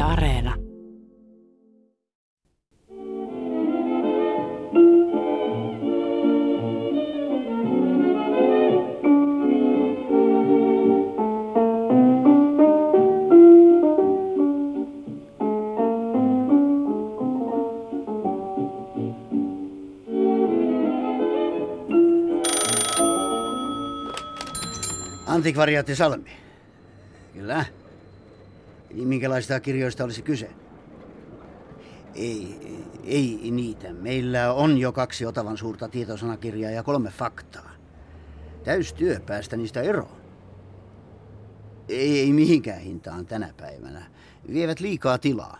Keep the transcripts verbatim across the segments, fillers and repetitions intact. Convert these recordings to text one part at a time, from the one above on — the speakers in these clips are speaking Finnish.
Areena. Antikvariaatti Salmi. Kyllä. Minkälaista kirjoista olisi kyse? Ei, ei niitä. Meillä on jo kaksi Otavan suurta tietosanakirjaa ja kolme faktaa. Täystyö päästä niistä eroon. Ei, ei mihinkään hintaan tänä päivänä. Vievät liikaa tilaa.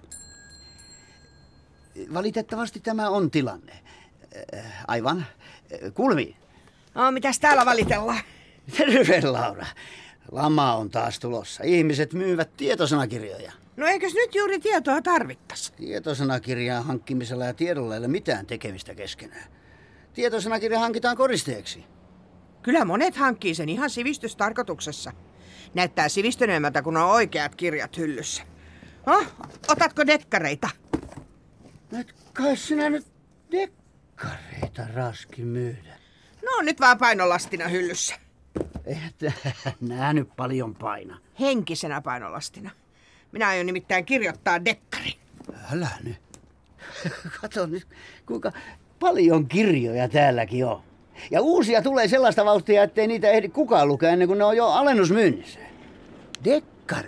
Valitettavasti tämä on tilanne. Aivan. Kulmi. No, mitäs täällä valitellaan? Terve, Laura. Lama on taas tulossa. Ihmiset myyvät tietosanakirjoja. No eikös nyt juuri tietoa tarvittaisi? Tietosanakirjan hankkimisella ja tiedolla ei ole mitään tekemistä keskenään. Tietosanakirja hankitaan koristeeksi. Kyllä monet hankkii sen ihan sivistystarkoituksessa. Näyttää sivistyneemmältä, kun on oikeat kirjat hyllyssä. Oh, otatko dekkareita? Et kai sinä nyt dekkareita raski myydä. No nyt vaan painolastina hyllyssä. Eihän nää nyt paljon paina. Henkisenä painolastina. Minä aion nimittäin kirjoittaa dekkari. Älä nyt. Kato nyt, kuinka paljon kirjoja täälläkin on. Ja uusia tulee sellaista vauhtia, ettei niitä ehdi kukaan lukea ennen kuin ne on jo alennusmyynnissä. Dekkari?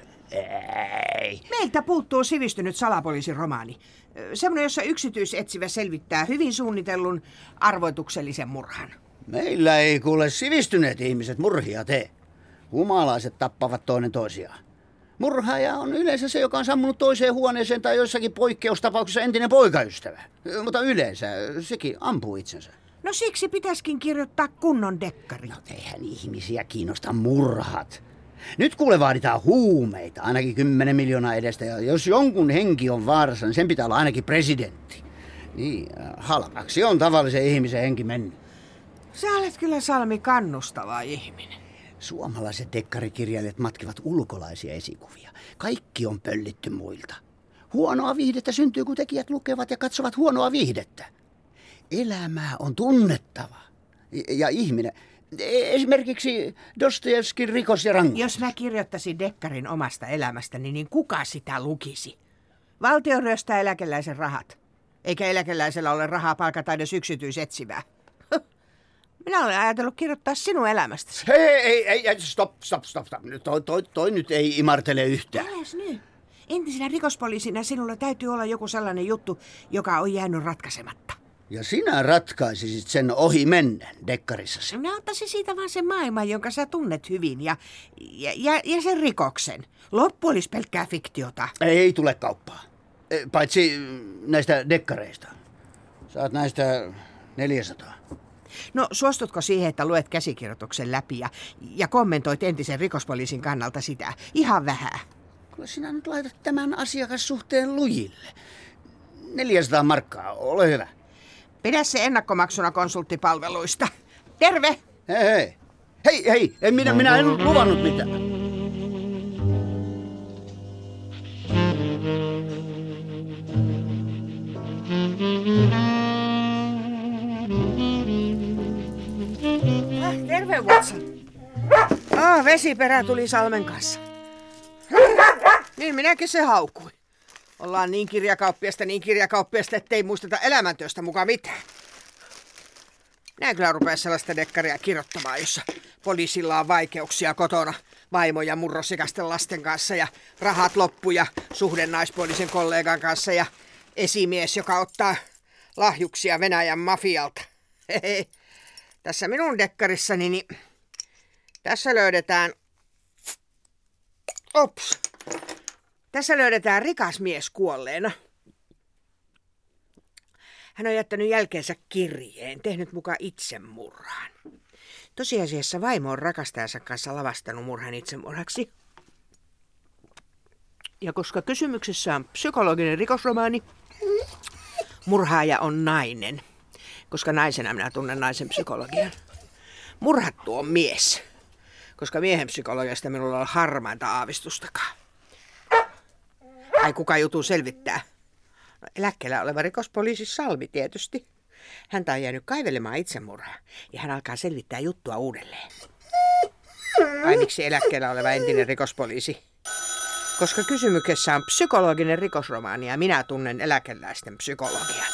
Ei. Meiltä puuttuu sivistynyt salapoliisin romaani. Semmoinen, jossa yksityisetsivä selvittää hyvin suunnitellun arvoituksellisen murhan. Meillä ei kuule sivistyneet ihmiset murhia tee. Humalaiset tappavat toinen toisiaan. Murhaaja on yleensä se, joka on sammunut toiseen huoneeseen tai joissakin poikkeustapauksessa entinen poikaystävä. Mutta yleensä sekin ampuu itsensä. No siksi pitäisikin kirjoittaa kunnon dekkari. No eihän ihmisiä kiinnosta murhat. Nyt kuule vaaditaan huumeita, ainakin kymmenen miljoonaa edestä. Ja jos jonkun henki on vaarassa, niin sen pitää olla ainakin presidentti. Niin, halvaksi on tavallisen ihmisen henki mennyt. Sä olet kyllä, Salmi, kannustava ihminen. Suomalaiset dekkarikirjailijat matkivat ulkolaisia esikuvia. Kaikki on pöllitty muilta. Huonoa viihdettä syntyy, kun tekijät lukevat ja katsovat huonoa viihdettä. Elämää on tunnettava. Ja ihminen. Esimerkiksi Dostojevskin Rikos ja rangaistus. Jos mä kirjoittaisin dekkarin omasta elämästäni, niin kuka sitä lukisi? Valtio ryöstää eläkeläisen rahat. Eikä eläkeläisellä ole rahaa palkata edes yksityisetsivää. Minä olen ajatellut kirjoittaa sinun elämästäsi. Hei, ei, ei, ei, stop, stop, stop, stop. Toi, toi, toi nyt ei imartele yhtään. Äläs nyt. Entisenä rikospoliisina sinulla täytyy olla joku sellainen juttu, joka on jäänyt ratkaisematta. Ja sinä ratkaisisit sen ohi mennen dekkarissasi. Minä ottaisin siitä vaan sen maailman, jonka sä tunnet hyvin, ja, ja, ja, ja sen rikoksen. Loppu olisi pelkkää fiktiota. Ei tule kauppaa. Paitsi näistä dekkareista. Saat näistä neljäsataa. No suostutko siihen, että luet käsikirjoituksen läpi ja, ja kommentoit entisen rikospoliisin kannalta sitä? Ihan vähän. Kyllä sinä nyt laitat tämän asiakassuhteen lujille. neljäsataa markkaa, ole hyvä. Pidä se ennakkomaksuna konsulttipalveluista. Terve! Hei, hei. Hei, hei, en minä, minä en luvannut mitään. Ah, terve, Watson. Ah, vesiperä tuli Salmen kanssa. Niin minäkin se haukui. Ollaan niin kirjakauppiasta, niin kirjakauppiasta, ettei muisteta elämäntyöstä mukaan mitään. Minä kyllä rupean sellaista dekkaria kirjoittamaan, jossa poliisilla on vaikeuksia kotona vaimo- ja murrosikäisten lasten kanssa ja rahat loppu ja suhde naispuolisen kollegan kanssa ja esimies, joka ottaa lahjuksia Venäjän mafialta. Hehe. Tässä minun dekkarissani, niin tässä löydetään... Ops. Tässä löydetään rikas mies kuolleena. Hän on jättänyt jälkeensä kirjeen, tehnyt mukaan itsemurhaan. Tosiasiassa vaimo on rakastajansa kanssa lavastanut murhan itsemurhaksi. Ja koska kysymyksessä on psykologinen rikosromaani, murhaaja on nainen. Koska naisena minä tunnen naisen psykologian. Murhattu on mies. Koska miehen psykologiasta minulla on harmainta aavistustakaan. Ai kuka joutuu selvittää? No, eläkkeellä oleva rikospoliisi Salmi tietysti. Häntä on jäänyt kaivelemaan itsemurhaa ja hän alkaa selvittää juttua uudelleen. Ai miksi eläkkeellä oleva entinen rikospoliisi? Koska kysymyksessä on psykologinen rikosromaani ja minä tunnen eläkeläisten psykologian.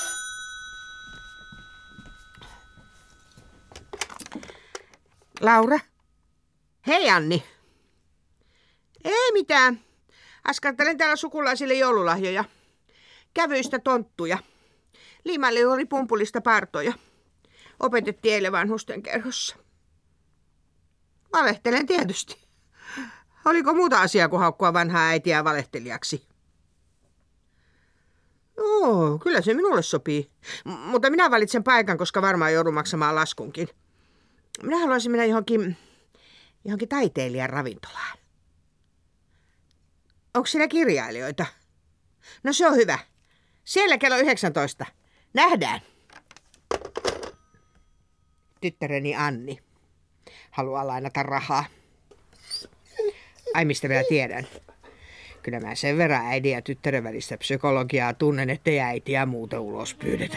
Laura? Hei Anni. Ei mitään. Askartelen täällä sukulaisille joululahjoja. Kävyistä tonttuja. Liimailijuuri pumpulista partoja. Opetettiin eilen vanhusten kerhossa. Valehtelen tietysti. Oliko muuta asiaa kuin haukkua vanhaa äitiä valehtelijaksi? Joo, kyllä se minulle sopii. M- mutta minä valitsen paikan, koska varmaan joudun maksamaan laskunkin. Minä haluaisin mennä johonkin, johonkin taiteilijan ravintolaan. Onko siinä kirjailijoita? No se on hyvä. Siellä kello yhdeksäntoista. Nähdään. Tyttäreni Anni haluaa lainata rahaa. Ai mistä minä tiedän? Kyllä mä sen verran äidin ja tyttären välistä psykologiaa tunnen, ettei äitiä muuten ulos pyydetä.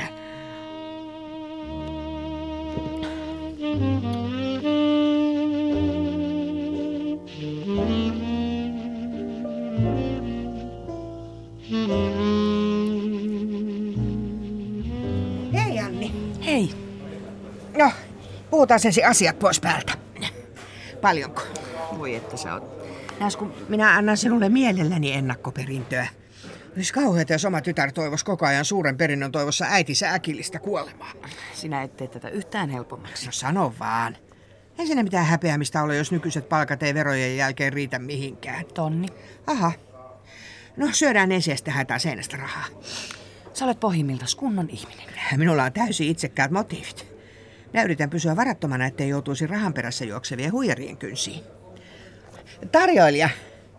Hei Anni. Hei. No, puhutaan sensi asiat pois päältä. Paljonko? Voi että sä oot. Näes kun minä annan sinulle mielelläni ennakkoperintöä. Olisi kauheata, jos oma tytär toivoisi koko ajan suuren perinnön toivossa äitinsä äkillistä kuolemaa. Sinä et tee tätä yhtään helpommaksi. No sano vaan. Ei siinä mitään häpeämistä ole, jos nykyiset palkat ei verojen jälkeen riitä mihinkään. Tonni. Aha. No syödään ensin ja sitten haetaan seinästä rahaa. Sä olet pohjimmiltas kunnon ihminen. Minulla on täysin itsekkäät motiivit. Minä yritän pysyä varattomana, ettei joutuisi rahan perässä juoksevien huijarien kynsiin. Tarjoilija.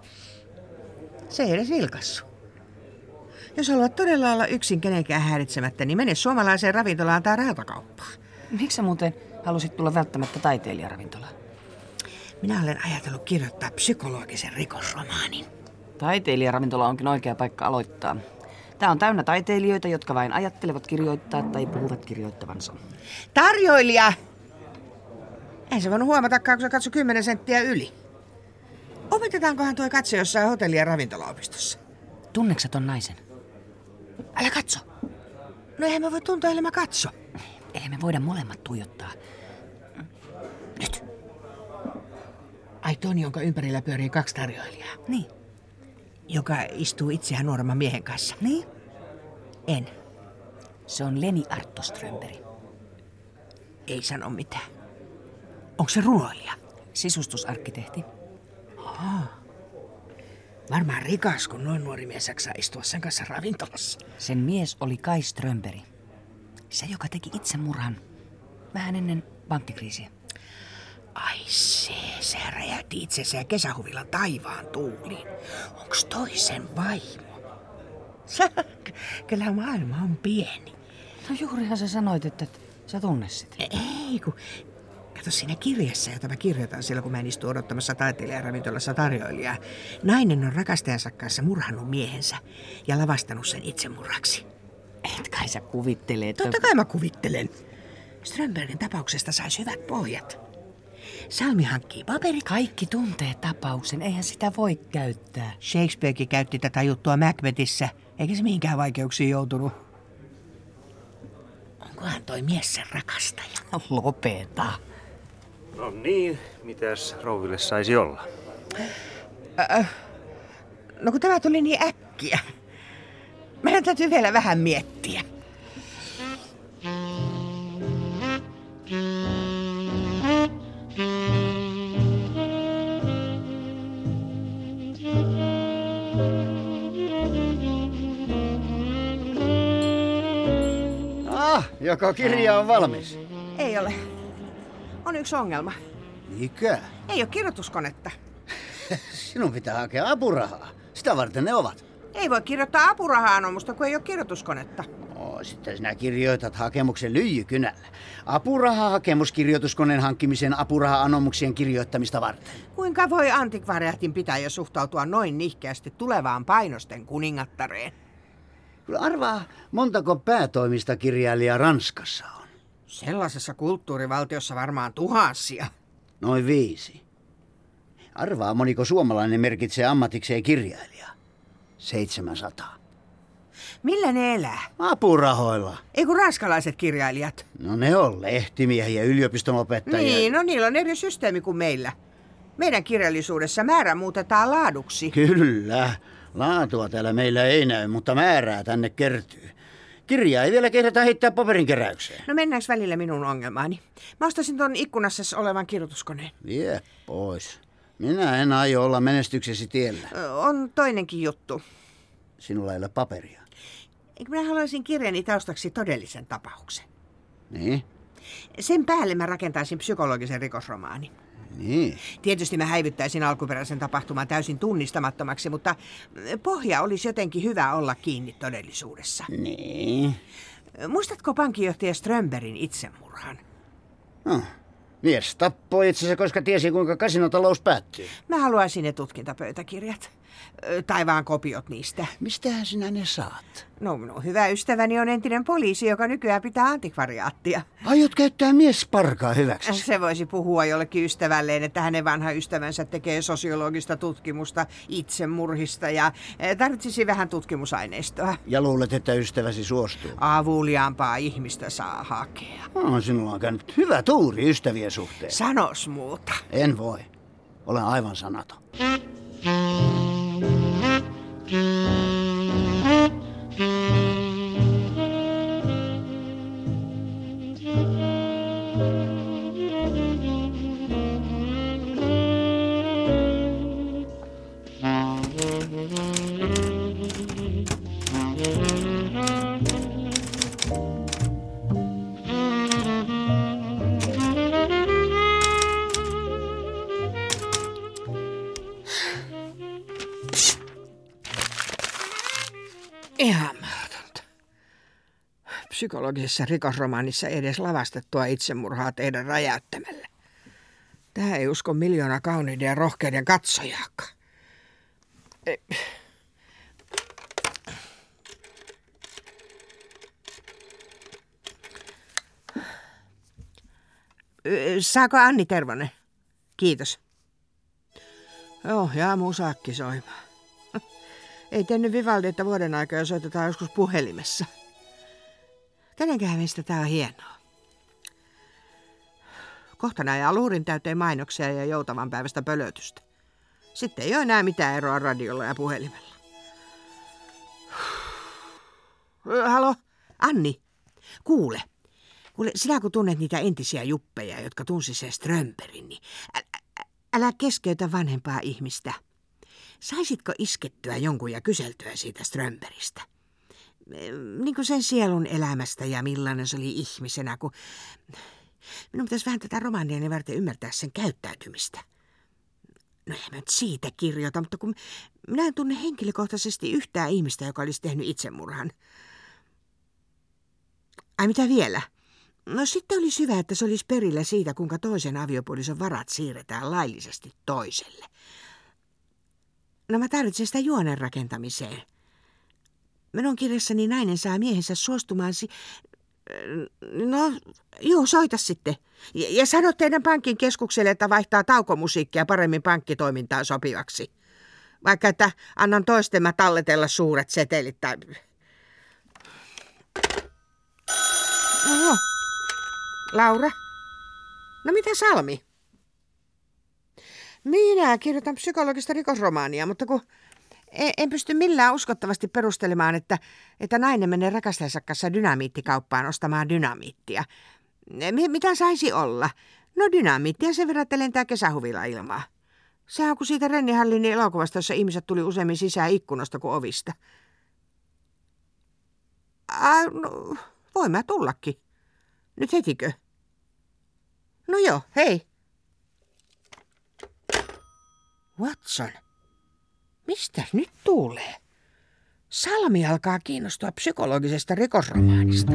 Se ei edes vilkassu. Jos haluat todella olla yksin kenenkään häiritsemättä, niin mene suomalaiseen ravintolaan tai rautakauppaan. Miksi sä muuten halusit tulla välttämättä taiteilijaravintolaan? Minä olen ajatellut kirjoittaa psykologisen rikosromaanin. Taiteilijaravintola onkin oikea paikka aloittaa. Tää on täynnä taiteilijoita, jotka vain ajattelevat kirjoittaa tai puhuvat kirjoittavansa. Tarjoilija! Ei se voinut huomatakaan, kun se katsoi kymmenen senttiä yli. Opetetaankohan tuo katse jossain hotelli- ja ravintolaopistossa? Tunneksä ton naisen? Älä katso. No eihän mä voi tuntea, ellei mä katso. Eihän me voida molemmat tuijottaa. Nyt. Ai Toni, jonka ympärillä pyörii kaksi tarjoilijaa. Niin. Joka istuu itseään nuoremman miehen kanssa. Niin? En. Se on Leni Arttoströmberi. Ei sano mitään. Onko se runoilija? Sisustusarkkitehti. Aa. Varmaan rikas, kun noin nuori mies jaksaa istua sen kanssa ravintolassa. Sen mies oli Kai Strömberi. Se, joka teki itsemurhan vähän ennen pankkikriisiä. Ai se, se räjähti itsensä ja kesähuvilla taivaan tuuliin. Onks toisen vaimo? Kyllä maailma on pieni. No juurihan sä sanoit, että sä tunnet sitä. Ei, kun kato siinä kirjassa, jota mä kirjoitan silloin, kun mä en istu odottamassa taiteilijaravintolassa tarjoilijaa. Nainen on rakastajansa kanssa murhannut miehensä ja lavastanut sen itsemurhaksi. Et kai sä kuvittele, että... Totta kai mä kuvittelen. Strömbergin tapauksesta saisi hyvät pohjat. Salmi hankkii paperit. Kaikki tuntee tapauksen, eihän sitä voi käyttää. Shakespearekin käytti tätä juttua Macbethissä, eikä se mihinkään vaikeuksiin joutunut. Onkohan toi mies sen rakastaja? Lopeta. No niin, mitäs rouville saisi olla? Öö, no kun tämä tuli niin äkkiä. Meidän täytyy vielä vähän miettiä. Ah, joko kirja on valmis? Ei ole. On yksi ongelma. Mikä? Ei ole kirjoituskonetta. Sinun pitää hakea apurahaa. Sitä varten ne ovat. Ei voi kirjoittaa apurahaa anomusta, kun ei ole kirjoituskonetta. No, sitten sinä kirjoitat hakemuksen lyijykynällä. Apurahahakemus kirjoituskoneen hankkimisen apuraha-anomuksien kirjoittamista varten. Kuinka voi antikvariaatin pitäjä suhtautua noin nihkeästi tulevaan painosten kuningattareen? Kyllä arvaa, montako päätoimista kirjailijaa Ranskassa on. Sellaisessa kulttuurivaltiossa varmaan tuhansia. Noin viisi. Arvaa, moniko suomalainen merkitsee ammatikseen kirjailijaa. Seitsemänsataa. Millä ne elää? Apurahoilla. Ei kun ranskalaiset kirjailijat. No ne on lehtimiehiä, yliopiston opettajia. Niin, no niillä on eri systeemi kuin meillä. Meidän kirjallisuudessa määrä muutetaan laaduksi. Kyllä. Laatua täällä meillä ei näy, mutta määrää tänne kertyy. Kirjaa ei vielä kehdata heittää paperinkeräykseen. No mennäänkö välillä minun ongelmaani? Mä ostasin ton ikkunassa olevan kirjoituskoneen. Vie pois. Minä en aio olla menestyksesi tiellä. Ö, On toinenkin juttu. Sinulla ei ole paperia. Eikö minä haluaisin kirjani taustaksi todellisen tapauksen? Niin? Sen päälle mä rakentaisin psykologisen rikosromaanin. Niin. Tietysti mä häivyttäisin alkuperäisen tapahtuman täysin tunnistamattomaksi, mutta pohja olisi jotenkin hyvä olla kiinni todellisuudessa. Niin. Muistatko pankinjohtaja Strömbergin itsemurhan? No. Mies tappoi itsensä, koska tiesi, kuinka kasinotalous päättyy. Mä haluaisin ne tutkintapöytäkirjat. Ö, Tai vaan kopiot niistä. Mistähän sinä ne saat? No, no, hyvä ystäväni on entinen poliisi, joka nykyään pitää antikvariaattia. Aiot käyttää miesparkaa hyväksi. Se voisi puhua jollekin ystävälleen, että hänen vanha ystävänsä tekee sosiologista tutkimusta itsemurhista ja tarvitsisi vähän tutkimusaineistoa. Ja luulet, että ystäväsi suostuu. Avuliaampaa ihmistä saa hakea. No, sinulla on käynyt hyvä tuuri ystävien suhteen. Sanos muuta. En voi. Olen aivan sanaton. Ihan mahdotonta. Psykologisessa rikosromaanissa edes lavastettua itsemurhaa tehdä räjäyttämällä. Tähän ei usko miljoona kauniiden ja rohkeiden katsojaakaan. Ei. Saako Anni Tervonen? Kiitos. Joo, ja musakki soimaan. Ei tehnyt Vivaldi, että vuoden aikaa soitetaan joskus puhelimessa. Kenenkähän meistä tää on hienoa. Kohta näin luurin täyteen mainoksia ja joutavan päivästä pölötystä. Sitten ei ole enää mitään eroa radiolla ja puhelimella. Halo, Anni, kuule. Kuule, sinä kun tunnet niitä entisiä juppeja, jotka tunsi sen Strömbergin, niin älä, älä keskeytä vanhempaa ihmistä. Saisitko iskettyä jonkun ja kyseltyä siitä Strömbergistä? Niin kuin sen sielun elämästä ja millainen se oli ihmisenä, kun minun pitäisi vähän tätä romaaniani varten ymmärtää sen käyttäytymistä. No eihän mä nyt siitä kirjoita, mutta kun minä en tunne henkilökohtaisesti yhtään ihmistä, joka olisi tehnyt itsemurhan. Ai mitä vielä? No sitten olisi hyvä, että se olisi perillä siitä, kuinka toisen aviopuolison varat siirretään laillisesti toiselle. No mä tarvitsen sitä juonen rakentamiseen. Minun kirjassani nainen saa miehensä suostumaan si... No, joo, soita sitten. Ja, ja sano teidän pankin keskukselle, että vaihtaa taukomusiikkia paremmin pankkitoimintaan sopivaksi. Vaikka että annan toisten mä talletella suuret setelit tai... Oho. Laura? No mitä Salmi? Minä kirjoitan psykologista rikosromaania, mutta kun en pysty millään uskottavasti perustelemaan, että, että nainen menee rakastajansa kanssa dynamiittikauppaan ostamaan dynamiittia. Mitä saisi olla? No dynamiittia sen verran, että lentää kesähuvilla ilmaa. Sehän on kuin siitä Renni Hallinin elokuvasta, jossa ihmiset tuli useammin sisään ikkunasta kuin ovista. Äh, no, voin mä tullakin. Nyt hetikö? No joo, hei. Watson, mistä nyt tuulee? Salmi alkaa kiinnostua psykologisesta rikosromaanista.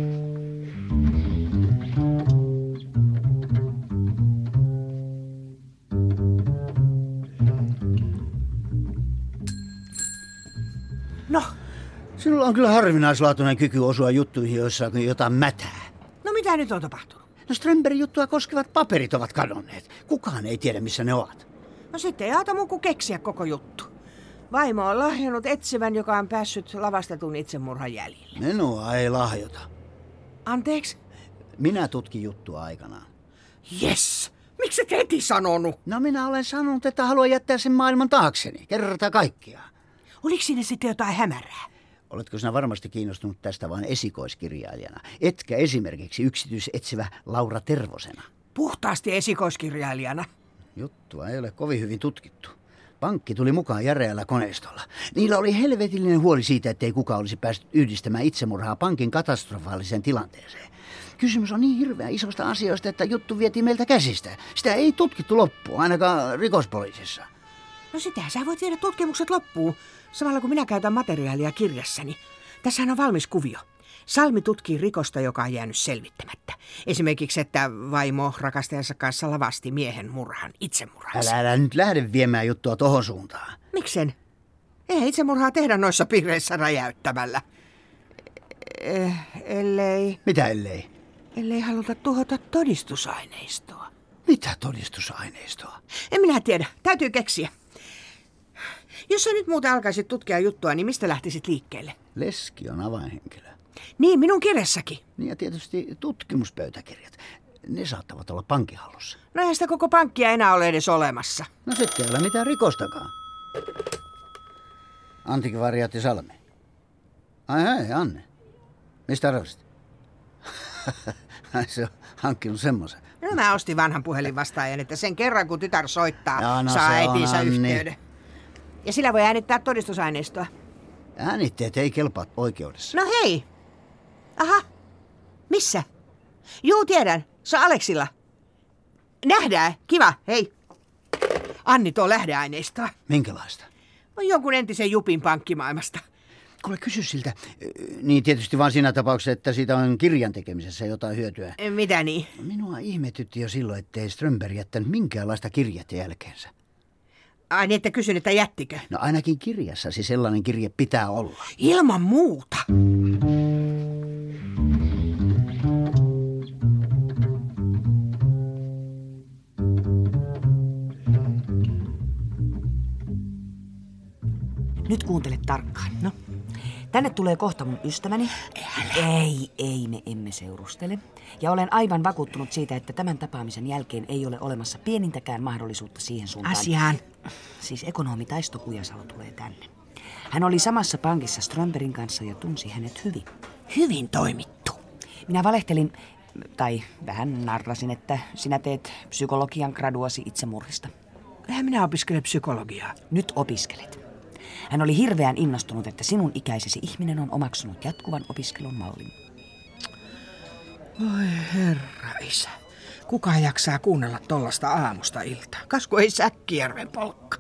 No, Sinulla on kyllä harvinaislaatuinen kyky osua juttuihin, joissa on jotain mätää. no mitä nyt on tapahtunut? No Strömbergin juttua koskevat paperit ovat kadonneet. Kukaan ei tiedä, missä ne ovat. No sitten ei auta muu kuin keksiä koko juttu. Vaimo on lahjonnut etsivän, joka on päässyt lavastetun itsemurhan jäljille. Minua ei lahjota. Anteeksi? Minä tutkin juttua aikanaan. Yes! Miksi et heti sanonut? No minä olen sanonut, että haluan jättää sen maailman taakseni. Kerta kaikkiaan. Oliko siinä sitten jotain hämärää? Oletko sinä varmasti kiinnostunut tästä vain esikoiskirjailijana, etkä esimerkiksi yksityisetsivä Laura Tervosena? Puhtaasti esikoiskirjailijana. Juttua ei ole kovin hyvin tutkittu. Pankki tuli mukaan järeällä koneistolla. Niillä oli helvetillinen huoli siitä, ettei kukaan olisi päässyt yhdistämään itsemurhaa pankin katastrofaaliseen tilanteeseen. Kysymys on niin hirveän isosta asioista, että juttu vietiin meiltä käsistä. Sitä ei tutkittu loppuun, ainakaan rikospoliisissa. No sitähän sä voit viedä tutkimukset loppuun, samalla kun minä käytän materiaalia kirjassani. Tässähän on valmis kuvio. Salmi tutkii rikosta, joka on jäänyt selvittämättä. Esimerkiksi, että vaimo rakastajansa kanssa lavasti miehen murhan itsemurhaksi. Älä, älä nyt lähde viemään juttua tohon suuntaan. Miksen? Eihän itsemurhaa tehdä noissa piireissä räjäyttämällä. Eh, ellei, Mitä ellei? ellei haluta tuhota todistusaineistoa. Mitä todistusaineistoa? En minä tiedä. Täytyy keksiä. Jos sä nyt muuten alkaisit tutkia juttua, niin mistä lähtisit liikkeelle? Leski on avainhenkilö. Niin, minun kirjassakin. Niin ja tietysti tutkimuspöytäkirjat. Ne saattavat olla pankin hallussa. No eihän sitä koko pankkia enää ole edes olemassa. No sitten ei ole mitään rikostakaan. Antikvariaatti Salmi. Ai hei, Anne. Mistä arvasit? Ai se on hankkinut semmoisen. No mä ostin vanhan puhelinvastaajan, että sen kerran kun tytär soittaa, Jaa, no saa se on, äitinsä Anni. yhteyden. Ja sillä voi äänittää todistusaineistoa. Äänitteet ei kelpaa oikeudessa. No hei! Aha! Missä? Juu, tiedän. Se on Aleksilla. Nähdään. Kiva. Hei. Anni tuo lähdeaineistoa. Minkälaista? On jonkun entisen jupin pankkimaailmasta. Kuule, kysy siltä. Niin tietysti vaan siinä tapauksessa, että siitä on kirjan tekemisessä jotain hyötyä. Mitä niin? Minua ihmetytti jo silloin, ettei Strömberg jättänyt minkäänlaista kirjettä jälkeensä. Ai niin, että kysyn, että jättikö? No ainakin kirjassasi sellainen kirje pitää olla. Ilman muuta. Nyt kuuntele tarkkaan. No. Tänne tulee kohta mun ystäväni. Ei, ei, me emme seurustele. Ja olen aivan vakuuttunut siitä, että tämän tapaamisen jälkeen ei ole olemassa pienintäkään mahdollisuutta siihen suuntaan. Asiaan. Siis ekonomi Taisto Kujasalo tulee tänne. Hän oli samassa pankissa Strömbergin kanssa ja tunsi hänet hyvin. Hyvin toimittu. Minä valehtelin, tai vähän narrasin, että sinä teet psykologian graduasi itsemurhista. Eihän minä opiskele psykologiaa. Nyt opiskelet. Hän oli hirveän innostunut, että sinun ikäisesi ihminen on omaksunut jatkuvan opiskelun mallin. Voi herra isä. Kuka jaksaa kuunnella tollasta aamusta iltaa? Kasku ei Säkkijärven polkka.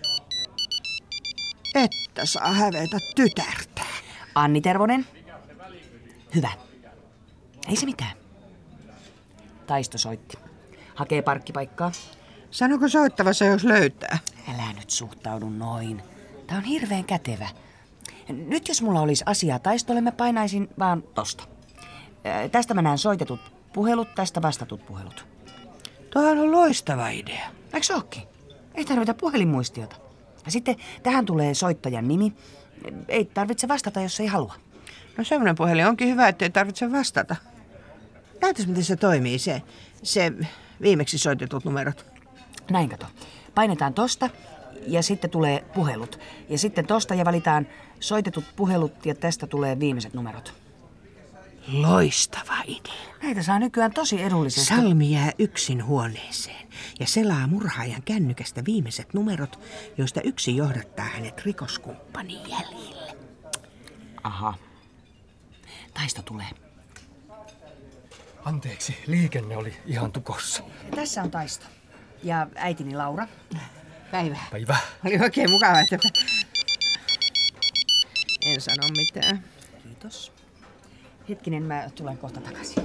Että saa hävetä tytärtä. Anni Tervonen. Hyvä. Ei se mitään. Taisto soitti. Hakee parkkipaikkaa. Sanoko soittavassa, jos löytää? Älä nyt suhtaudu noin. Tää on hirveän kätevä. Nyt jos mulla olisi asiaa Taistolle, mä painaisin vaan tosta. Ää, tästä mä näen soitetut puhelut, tästä vastatut puhelut. Tuohan on loistava idea. Eikö se ookin? Ei tarvita puhelinmuistiota. Ja sitten tähän tulee soittajan nimi. Ei tarvitse vastata, jos ei halua. No semmoinen puhelin onkin hyvä, ettei tarvitse vastata. Näytäs, miten se toimii, se, se viimeksi soitetut numerot. Näin kato. Painetaan tosta ja sitten tulee puhelut. Ja sitten tosta ja valitaan soitetut puhelut ja tästä tulee viimeiset numerot. Loistava idea. Näitä saa nykyään tosi edullisesti. Salmi jää yksin huoneeseen ja selaa murhaajan kännykästä viimeiset numerot, joista yksi johdattaa hänet rikoskumppanin jäljille. Aha. Taisto tulee. Anteeksi, liikenne oli ihan tukossa. Tässä on Taisto. Ja äitini Laura. Päivä. Päivä. Oli oikein mukava, että... En sano mitään. Kiitos. Hetkinen, mä tulen kohta takaisin.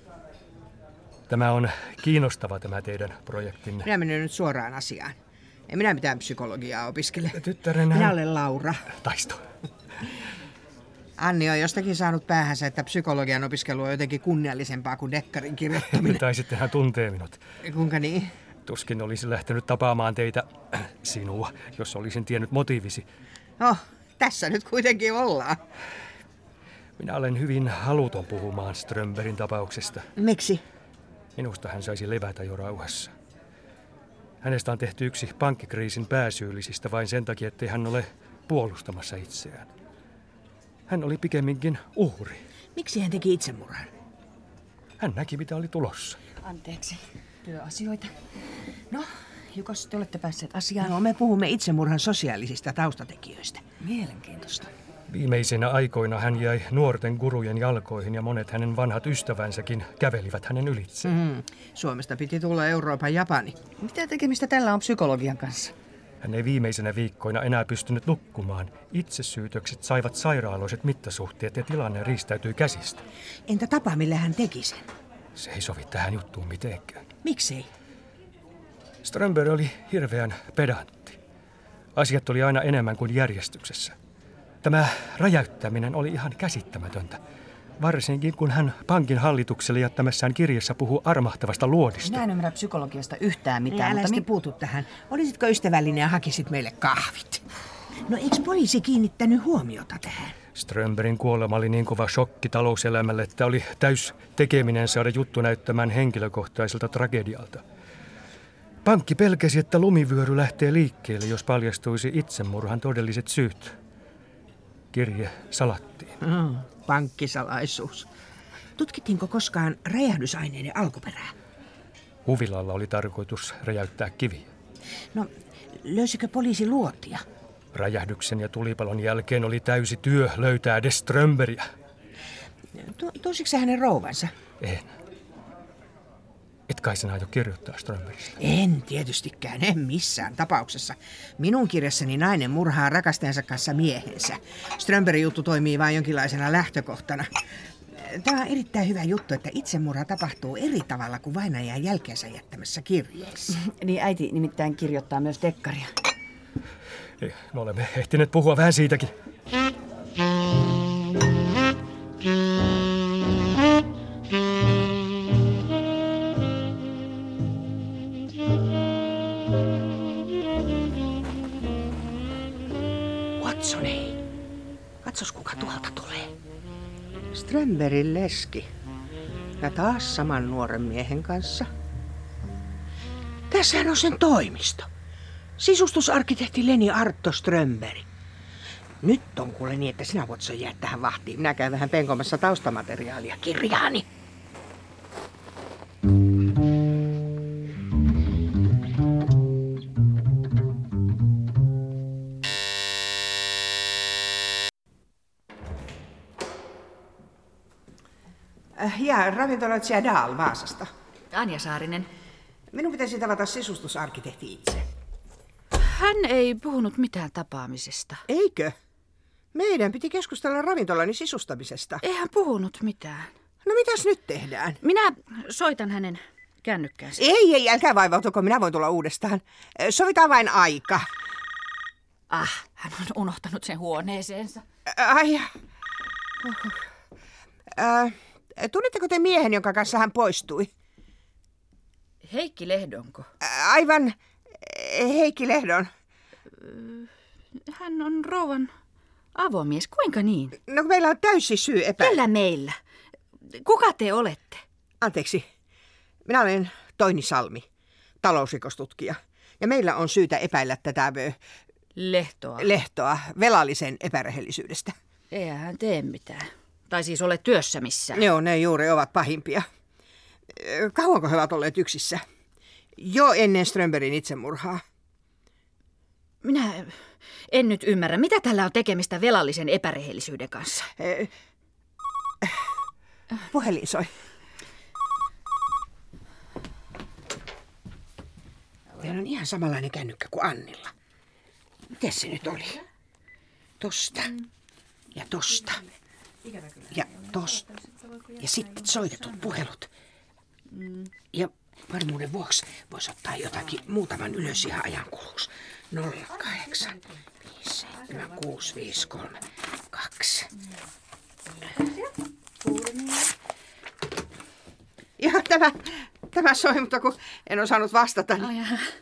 Tämä on kiinnostava tämä teidän projektinne. Minä menen nyt suoraan asiaan. En minä mitään psykologiaa opiskele. Tyttärenä... Minä olen Laura. Taisto. Anni on jostakin saanut päähänsä, että psykologian opiskelu on jotenkin kunniallisempaa kuin dekkarin kirjoittaminen. Tai sitten hän tuntee minut. Kuinka niin? Tuskin olisi lähtenyt tapaamaan teitä, sinua, jos olisin tiennyt motiivisi. Oh, tässä nyt kuitenkin ollaan. Minä olen hyvin haluton puhumaan Strömbergin tapauksesta. Miksi? Minusta hän saisi levätä jo rauhassa. Hänestä on tehty yksi pankkikriisin pääsyyllisistä vain sen takia, ettei hän ole puolustamassa itseään. Hän oli pikemminkin uhri. Miksi hän teki itsemurhan? Hän näki, mitä oli tulossa. Anteeksi, työasioita. No, jokos te olette päässeet asiaan? No, me puhumme itsemurhan sosiaalisista taustatekijöistä. Mielenkiintoista. Viimeisinä aikoina hän jäi nuorten gurujen jalkoihin ja monet hänen vanhat ystävänsäkin kävelivät hänen ylitse. Mm. Suomesta piti tulla Euroopan Japani. Mitä tekemistä tällä on psykologian kanssa? Hän ei viimeisenä viikkoina enää pystynyt nukkumaan. Itsesyytökset saivat sairaaloiset mittasuhteet ja tilanne riistäytyi käsistä. Entä tapa, millä hän teki sen? Se ei sovi tähän juttuun mitenkään. Miksei? Strömberg oli hirveän pedantti. Asiat oli aina enemmän kuin järjestyksessä. Tämä räjäyttäminen oli ihan käsittämätöntä. Varsinkin kun hän pankin hallitukselle jättämässään kirjassa puhuu armahtavasta luodista. Minä en ymmärrä psykologiasta yhtään mitään. Älä mutta sitten mi- puutu tähän. Olisitko ystävällinen ja hakisit meille kahvit? No eikö poliisi kiinnittänyt huomiota tähän? Strömbergin kuolema oli niin kova shokki talouselämälle, että oli täys tekeminen saada juttu näyttämään henkilökohtaiselta tragedialta. Pankki pelkäsi, että lumivyöry lähtee liikkeelle, jos paljastuisi itsemurhan todelliset syyt. Kirje salattiin. Mm, pankkisalaisuus. Tutkittiinko koskaan räjähdysaineiden alkuperää? Huvilalla oli tarkoitus räjäyttää kiviä. No, löysikö poliisi luotia? Räjähdyksen ja tulipalon jälkeen oli täysi työ löytää edes Strömbergia. Tu- Tuosiko se hänen rouvansa? En. Et kai sinä aio kirjoittaa Strömbergistä? En tietystikään, en missään tapauksessa. Minun kirjassani nainen murhaa rakastajansa kanssa miehensä. Strömbergin juttu toimii vain jonkinlaisena lähtökohtana. Tämä on erittäin hyvä juttu, että itsemurha tapahtuu eri tavalla kuin vainajan jälkeensä jättämässä kirjeessä. Niin äiti nimittäin kirjoittaa myös dekkaria. Ei, me olemme ehtineet puhua vähän siitäkin. Watson, hei. Katsos, kuka tuolta tulee. Strömbergin leski. Ja taas saman nuoren miehen kanssa. Tässähän on sen toimisto. Sisustusarkkitehti Leni Arto Strömberg. Nyt on kuule niin, että sinä Watson jäät tähän vahtiin. Minä käyn vähän penkomassa taustamateriaalia kirjaani. Ja ravintoloitsija Dahl Vaasasta. Anja Saarinen. Minun pitäisi tavata sisustusarkkitehti itse. Hän ei puhunut mitään tapaamisesta. Eikö? Meidän piti keskustella ravintolani sisustamisesta. Ei hän puhunut mitään. No mitäs nyt tehdään? Minä soitan hänen kännykkäänsä. Ei, ei, älkää vaivautuko, minä voin tulla uudestaan. Sovitaan vain aika. Ah, hän on unohtanut sen huoneeseensa. Ai. Äh, tunnitteko te miehen, jonka kanssa hän poistui? Heikki Lehdonko? Aivan, Heikki Lehdon. Hän on rouvan avomies. Kuinka niin? No meillä on täysi syy epäillä. Kyllä meillä. Kuka te olette? Anteeksi, minä olen Toini Salmi, talousrikostutkija. Ja meillä on syytä epäillä tätä ö, Lehtoa. Lehtoa velallisen epärehellisyydestä. Eihän hän tee mitään. Tai siis ole työssä missään. Joo, ne juuri ovat pahimpia. Kauanko he ovat olleet yksissä? Jo ennen Strömbergin itsemurhaa. Minä en nyt ymmärrä, mitä tällä on tekemistä velallisen epärehellisyyden kanssa. Eh, puhelin soi. Teillä on ihan samanlainen kännykkä kuin Annilla. Miten se nyt oli? Tosta. Ja tosta. Ja tosta. Ja sitten soitetut puhelut. Ja varmuuden vuoksi voisi ottaa jotakin muutaman ylös ihan ajankuluksi. nolla kahdeksan viisi seitsemän kuusi viisi kolme kaksi. Ja tämä, tämä soi, mutta kun en osannut vastata. Niin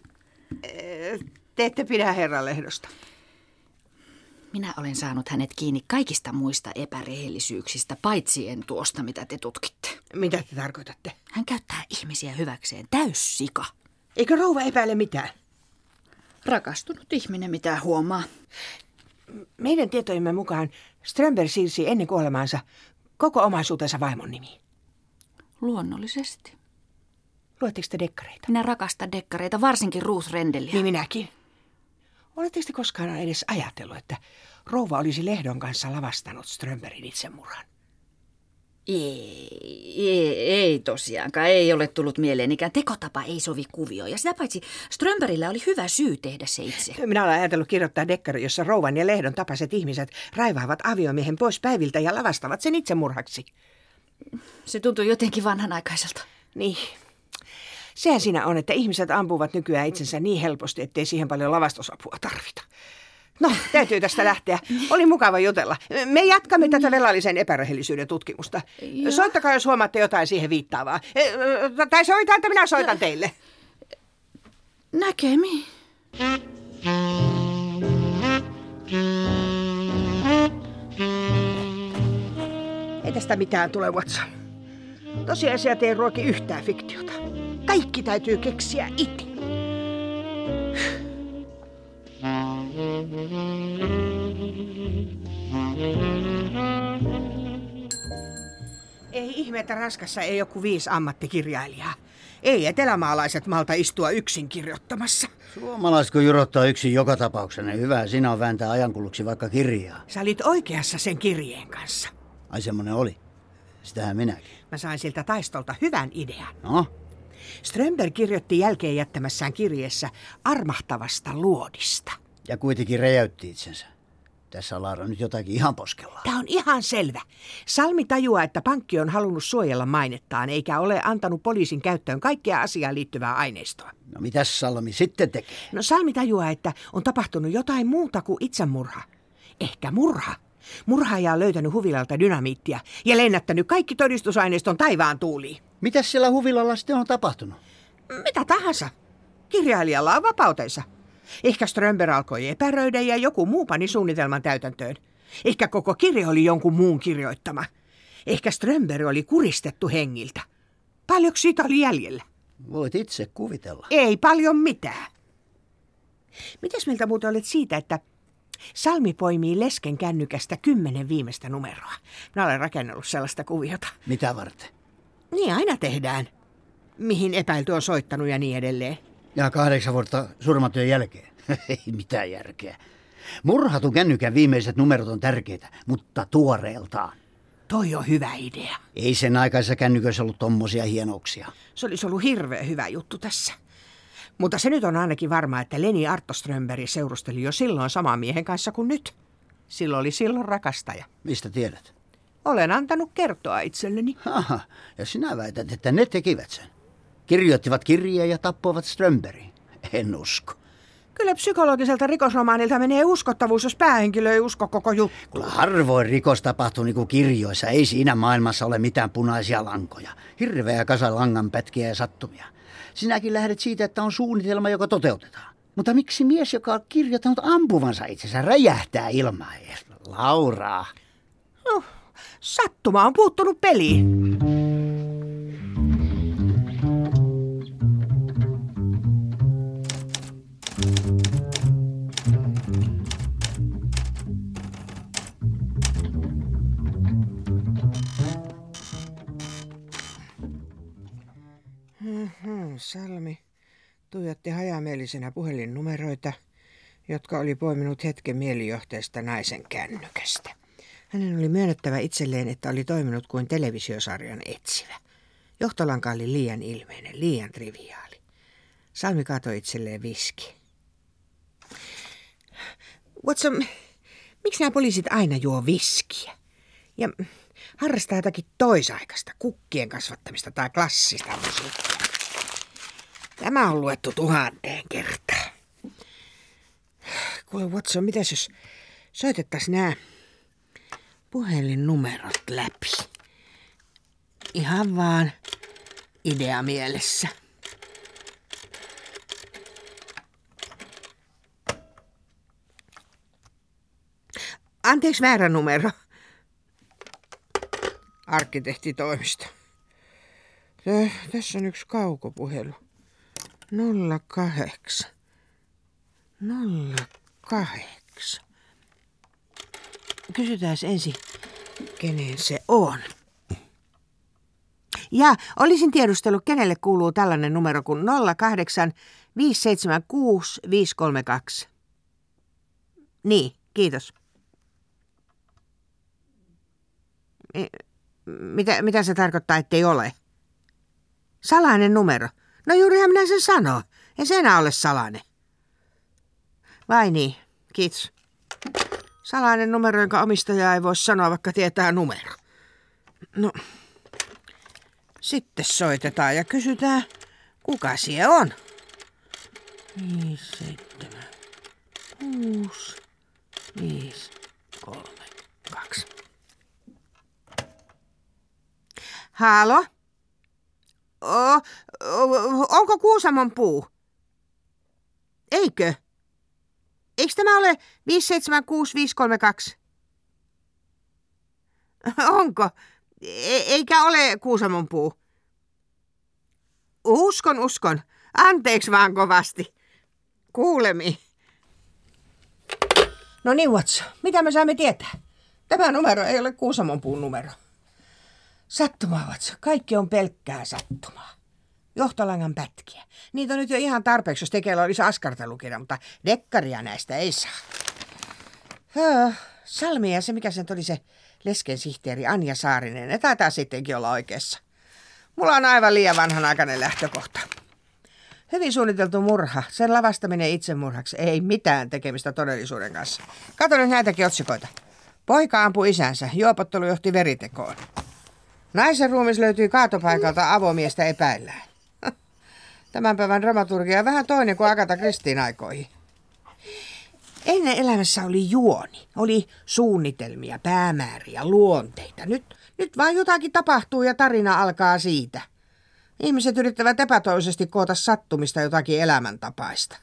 te ette pidä herranlehdosta. Minä olen saanut hänet kiinni kaikista muista epärehellisyyksistä, paitsi en tuosta, mitä te tutkitte. Mitä te tarkoitatte? Hän käyttää ihmisiä hyväkseen, täys sika. Eikö rouva epäile mitään? Rakastunut ihminen, mitä huomaa. Meidän tietojemme mukaan Strömberg siirsi ennen kuolemaansa koko omaisuutensa vaimon nimiin. Luonnollisesti. Luetteko te dekkareita? Minä rakastan dekkareita, varsinkin Ruth Rendellia. Niin minäkin. Oletteko te koskaan edes ajatellut, että rouva olisi Lehdon kanssa lavastanut Strömbergin itsemurhan? Ei, ei, ei tosiaankaan. Ei ole tullut mieleenikään. Tekotapa ei sovi kuvioon. Ja sitä paitsi Strömbergillä oli hyvä syy tehdä se itse. Minä olen ajatellut kirjoittaa dekkari, jossa rouvan ja Lehdon tapaiset ihmiset raivaavat aviomiehen pois päiviltä ja lavastavat sen itsemurhaksi. Se tuntuu jotenkin vanhanaikaiselta. Niin. Sehän siinä on, että ihmiset ampuvat nykyään itsensä niin helposti, ettei siihen paljon lavastusapua tarvita. No, täytyy tästä lähteä. Oli mukava jutella. Me jatkamme tätä velallisen epärehellisyyden tutkimusta. Ja. Soittakaa, jos huomaatte jotain siihen viittaavaa. Tai soitan, että minä soitan teille. Näkemiin. Ei tästä mitään tule, Watson. Tosiasiat ei ruoki yhtään fiktiota. Kaikki täytyy keksiä itse. Ei ihme, että Ranskassa ei joku viisi ammattikirjailijaa. Ei etelämaalaiset malta istua yksin kirjoittamassa. Suomalaiset kun jurottaa yksin joka tapauksessa, niin hyvä sinä on vääntää ajankuluksi vaikka kirjaa. Sä olit oikeassa sen kirjeen kanssa. Ai semmonen oli. Sitähän minäkin. Mä sain siltä taistolta hyvän idean. No? Strömberg kirjoitti jälkeen jättämässään kirjeessä armahtavasta luodista. Ja kuitenkin räjäytti itsensä. Tässä on Laara nyt jotakin ihan poskella. Tämä on ihan selvä. Salmi tajuaa, että pankki on halunnut suojella mainettaan, eikä ole antanut poliisin käyttöön kaikkea asiaan liittyvää aineistoa. No mitäs Salmi sitten tekee? No Salmi tajuaa, että on tapahtunut jotain muuta kuin itsemurha. Ehkä murha. Murhaaja on löytänyt huvilalta dynamiittia ja lennättänyt kaikki todistusaineiston taivaan tuuliin. Mitäs siellä huvilalla sitten on tapahtunut? Mitä tahansa. Kirjailijalla on vapautensa. Ehkä Strömberg alkoi epäröidä ja joku muu pani suunnitelman täytäntöön. Ehkä koko kirja oli jonkun muun kirjoittama. Ehkä Strömberg oli kuristettu hengiltä. Paljonko siitä oli jäljellä? Voit itse kuvitella. Ei paljon mitään. Mitäs mieltä muuten olet siitä, että Salmi poimii lesken kännykästä kymmenen viimeistä numeroa? Minä olen rakennellut sellaista kuviota. Mitä varten? Niin aina tehdään. Mihin epäilty on soittanut ja niin edelleen. Ja kahdeksan vuotta surmatyön jälkeen. Ei mitään järkeä. Murhatun kännykän viimeiset numerot on tärkeitä, mutta tuoreeltaan. Toi on hyvä idea. Ei sen aikaisessa kännykössä ollut tommosia hienouksia. Se olisi ollut hirveän hyvä juttu tässä. Mutta se nyt on ainakin varma, että Leni Arto Strömberg seurusteli jo silloin saman miehen kanssa kuin nyt. Silloin oli silloin rakastaja. Mistä tiedät? Olen antanut kertoa itselleni. Aha, ja sinä väität, että ne tekivät sen. Kirjoittivat kirjeen ja tappoivat Strömbergin. En usko. Kyllä psykologiselta rikosromaanilta menee uskottavuus, jos päähenkilö ei usko koko juttu. Kyllä harvoin rikos tapahtuu niin kuin kirjoissa. Ei siinä maailmassa ole mitään punaisia lankoja. Hirveä kasa langanpätkiä ja sattumia. Sinäkin lähdet siitä, että on suunnitelma, joka toteutetaan. Mutta miksi mies, joka on kirjoittanut ampuvansa itsensä, räjähtää ilmaan? Laura. No, sattuma on puuttunut peliin. Salmi tuijotti hajamielisenä puhelinnumeroita, jotka oli poiminut hetken mielijohteesta naisen kännykästä. Hänen oli myönnettävä itselleen, että oli toiminut kuin televisiosarjan etsivä. Johtolanka oli liian ilmeinen, liian triviaali. Salmi kaatoi itselleen viski. Watson, Miksi nämä poliisit aina juo viskiä? Ja harrastaa jotakin toisaikaista, kukkien kasvattamista tai klassista musiikkia. Tämä on luettu tuhanteen kertaan. Kuule Watson, mitäs jos soitettaisiin nämä puhelinnumerot läpi? Ihan vaan idea mielessä. Anteeksi, väärä numero. Arkkitehtitoimisto. Tässä on yksi kaukopuhelu. Nolla kahdeksan. Nolla kahdeksan. Kysytään ensin, kenen se on. Ja olisin tiedustellut, kenelle kuuluu tällainen numero kuin nolla kahdeksan viisi seitsemän kuusi viisi kolme kaksi. Niin, kiitos. Mitä, mitä se tarkoittaa, ettei ole? Salainen numero. No juurihan minä sen sanoo. Ei se enää ole salainen. Vai niin, kiitos. Salainen numero, jonka omistaja ei voi sanoa, vaikka tietää numero. No, sitten soitetaan ja kysytään, kuka siellä on. viisi, seitsemän, kuusi, viisi, kolme, kaksi. Halo? O, o, onko Kuusamon puu? Eikö? Eikö tämä ole viisi seitsemän kuusi viisi kolme kaksi? Onko? E- eikä ole Kuusamon puu. Uskon, uskon. Anteeksi vaan kovasti. Kuulemiin. No niin, Watson. Mitä me saamme tietää? Tämä numero ei ole Kuusamon puun numero. Sattumaa, Watson. Kaikki on pelkkää sattumaa. Johtolangan pätkiä. Niitä on nyt jo ihan tarpeeksi, jos tekeillä olisi askartelukirja, mutta dekkaria näistä ei saa. Öö, Salmi ja se, mikä sen oli se leskensihteeri Anja Saarinen, ne taitaa sittenkin olla oikeassa. Mulla on aivan liian vanhanaikainen lähtökohta. Hyvin suunniteltu murha, sen lavastaminen itsemurhaksi, ei mitään tekemistä todellisuuden kanssa. Kato nyt näitäkin otsikoita. Poika ampui isänsä, juopottelu johti veritekoon. Naisen ruumis löytyi kaatopaikalta, avomiestä epäillään. Tämän päivän dramaturgia on vähän toinen kuin Agatha Christien aikoihin. Ennen elämässä oli juoni, oli suunnitelmia, päämääriä, luonteita. Nyt, nyt vaan jotakin tapahtuu ja tarina alkaa siitä. Ihmiset yrittävät epätoisesti koota sattumista jotakin elämäntapaista.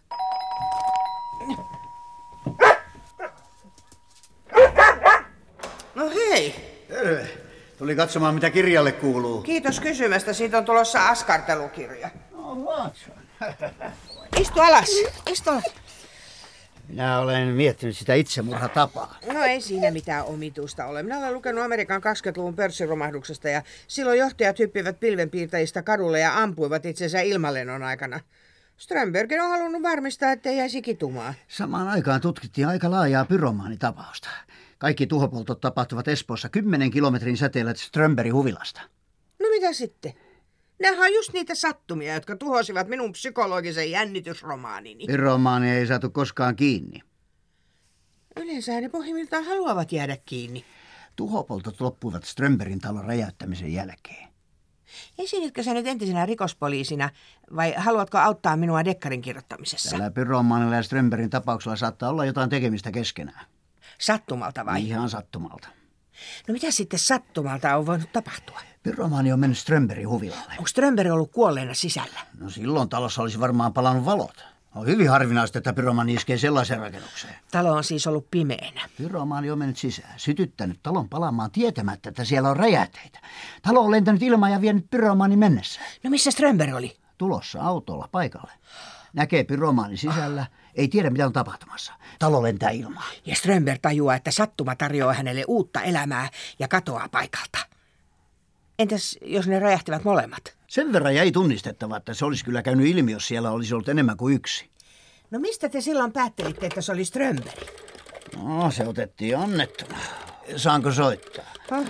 No hei. Terve. Tuli katsomaan, mitä kirjalle kuuluu. Kiitos kysymästä. Siitä on tulossa askartelukirja. No, Watson. Istu alas. Istu alas. Minä olen miettinyt sitä itsemurhatapaa. No ei siinä mitään omituista ole. Minä olen lukenut Amerikan kaksikymmentäluvun pörssiromahduksesta ja silloin johtajat hyppivät pilvenpiirtäjistä kadulle ja ampuivat itsensä ilmalennon aikana. Strömbergin on halunnut varmistaa, ettei jäisi kitumaan. Samaan aikaan tutkittiin aika laajaa pyromaanitapausta. Kaikki tuhopoltot tapahtuvat Espoossa kymmenen kilometrin säteellä Strömbergin huvilasta. No mitä sitten? Nämähän on just niitä sattumia, jotka tuhosivat minun psykologisen jännitysromaanini. Pyromaani ei saatu koskaan kiinni. Yleensä ne pohjimmiltaan haluavat jäädä kiinni. Tuhopoltot loppuivat Strömbergin talon räjäyttämisen jälkeen. Esititkö sä nyt entisenä rikospoliisina vai haluatko auttaa minua dekkarin kirjoittamisessa? Tällä pyromaanilla ja Strömbergin tapauksella saattaa olla jotain tekemistä keskenään. Sattumalta vai? Ihan sattumalta. No mitä sitten sattumalta on voinut tapahtua? Pyromaani on mennyt Strömbergin huvilalle. Onko Strömberg ollut kuolleena sisällä? No silloin talossa olisi varmaan palannut valot. On hyvin harvinaista, että pyromaani iskee sellaiseen rakennukseen. Talo on siis ollut pimeänä. Pyromaani on mennyt sisään, sytyttänyt talon palaamaan tietämättä, että siellä on räjähteitä. Talo on lentänyt ilmaan ja vienyt pyromaani mennessään. No missä Strömberg oli? Tulossa autolla paikalle. Näkee pyromaani sisällä, ei tiedä mitä on tapahtumassa. Talo lentää ilmaan. Ja Strömberg tajuaa, että sattuma tarjoaa hänelle uutta elämää ja katoaa paikalta. Entäs jos ne räjähtivät molemmat? Sen verran jäi tunnistettava, että se olisi kyllä käynyt ilmi, jos siellä olisi ollut enemmän kuin yksi. No mistä te silloin päättelitte, että se oli Strömberg? No, se otettiin annettuna. Saanko soittaa?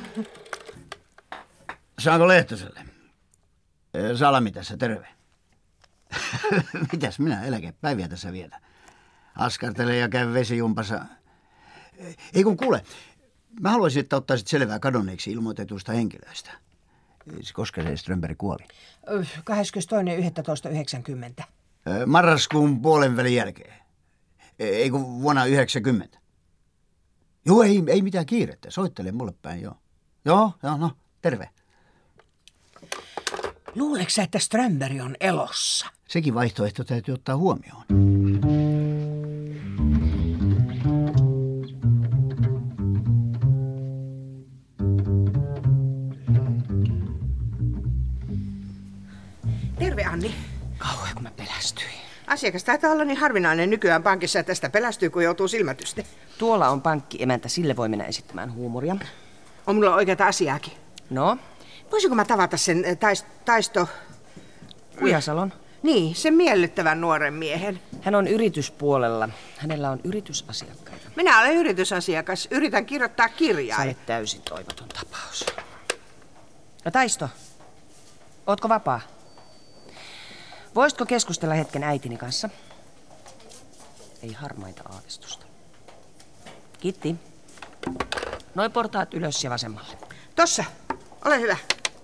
Saanko Lehtoselle? Salmi tässä, terve. Mitäs minä eläkepäiviä tässä vietän? Askartelen ja käyn vesijumpassa. Ei kun kuule, mä haluaisin, että ottaisit selvää kadonneeksi ilmoitetuista henkilöistä. Koska se Strömberg kuoli? kahdeskymmenestoinen yhdestoista yhdeksänkymmentä. Marraskuun puolen välin jälkeen. Ei kun vuonna yhdeksänkymmentä. Joo, ei, ei mitään kiirettä. Soittele mulle päin, joo. Joo, joo, no, terve. Luuleeko sä, että Strömberg on elossa? Sekin vaihtoehto täytyy ottaa huomioon. Terve, Anni. Kauhean kun mä pelästyin. Asiakas taitaa olla niin harvinainen nykyään pankissa, että tästä pelästyy, kun joutuu silmätysten. Tuolla on pankkiemäntä, sille voi mennä esittämään huumoria. On mulla oikeata asiaakin. No? Voisinko mä tavata sen tais, taisto... Kujasalon. Niin, sen miellyttävän nuoren miehen. Hän on yrityspuolella. Hänellä on yritysasiakkaita. Minä olen yritysasiakas. Yritän kirjoittaa kirjaa. Sä olet täysin toivoton tapaus. No Taisto, ootko vapaa? Voisitko keskustella hetken äitini kanssa? Ei harmaita aavistusta. Kiitti. Noi portaat ylös ja vasemmalle. Tossa, ole hyvä.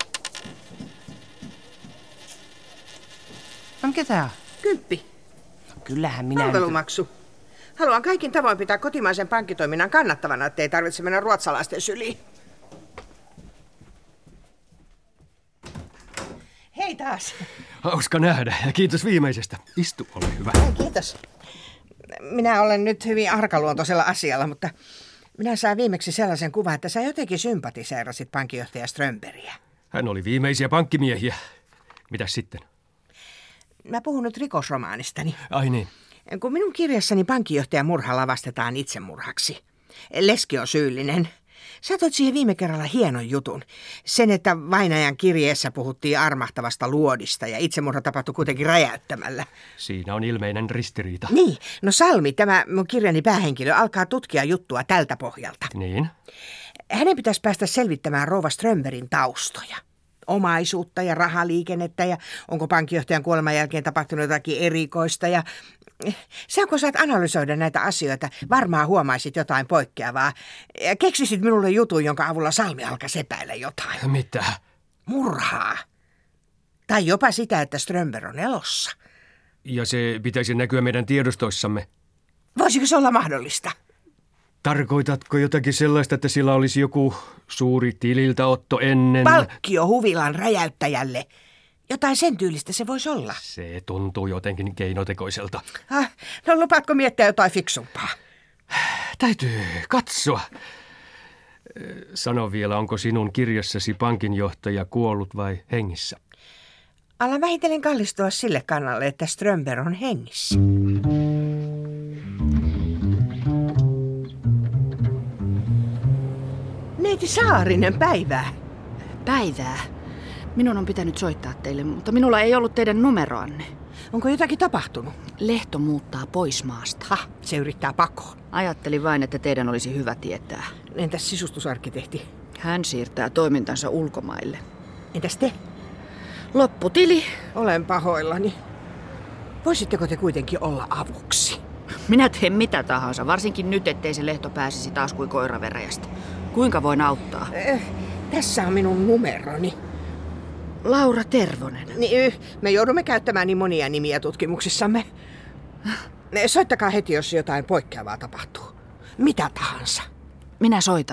No mikä tää on? Kymppi. No, kyllähän minä... Palvelumaksu. Haluan kaikin tavoin pitää kotimaisen pankkitoiminnan kannattavana, ettei tarvitse mennä ruotsalaisten syliin. Hei taas. Hauska nähdä ja kiitos viimeisestä. Istu, ole hyvä. Kiitos. Minä olen nyt hyvin arkaluontoisella asialla, mutta minä sain viimeksi sellaisen kuvan, että sä jotenkin sympatiseerasit pankinjohtaja Strömbergiä. Hän oli viimeisiä pankkimiehiä. Mitäs sitten? Mä puhun nyt rikosromaanistani. Ai niin. Kun minun kirjassani pankinjohtajan murha lavastetaan itsemurhaksi. Leski on syyllinen. Sä toit siihen viime kerralla hienon jutun. Sen, että vainajan kirjeessä puhuttiin armahtavasta luodista ja itsemurha tapahtui kuitenkin räjäyttämällä. Siinä on ilmeinen ristiriita. Niin. No Salmi, tämä mun kirjani päähenkilö, alkaa tutkia juttua tältä pohjalta. Niin? Hänen pitäisi päästä selvittämään rouva Strömbergin taustoja. Omaisuutta ja rahaliikennettä ja onko pankinjohtajan kuoleman jälkeen tapahtunut jotakin erikoista ja... Sä kun saat analysoida näitä asioita, varmaan huomaisit jotain poikkeavaa. Keksisit minulle jutun, jonka avulla Salmi alkaisi epäillä jotain. Mitä? Murhaa. Tai jopa sitä, että Strömberg on elossa. Ja se pitäisi näkyä meidän tiedostoissamme. Voisiko se olla mahdollista? Tarkoitatko jotakin sellaista, että sillä olisi joku suuri tililtäotto ennen... Palkkio huvilan räjäyttäjälle. Jotain sen tyylistä se voisi olla. Se tuntuu jotenkin keinotekoiselta. Ah, no lupaatko miettiä jotain fiksumpaa? Täytyy katsoa. Sano vielä, onko sinun kirjassasi pankinjohtaja kuollut vai hengissä? Alan vähitellen kallistua sille kannalle, että Strömberg on hengissä. Neiti Saarinen, päivää. Päivää. Minun on pitänyt soittaa teille, mutta minulla ei ollut teidän numeroanne. Onko jotakin tapahtunut? Lehto muuttaa pois maasta. Ha, se yrittää pakoon. Ajattelin vain, että teidän olisi hyvä tietää. Entäs sisustusarkkitehti? Hän siirtää toimintansa ulkomaille. Entäs te? Lopputili. Olen pahoillani. Voisitteko te kuitenkin olla avuksi? Minä teen mitä tahansa, varsinkin nyt, ettei se lehto pääsisi taas kuin koiraveräjästä. Kuinka voin auttaa? Äh, tässä on minun numeroni. Laura Tervonen. Niin, me joudumme käyttämään niin monia nimiä tutkimuksissamme. Soittakaa heti, jos jotain poikkeavaa tapahtuu. Mitä tahansa. Minä soitan.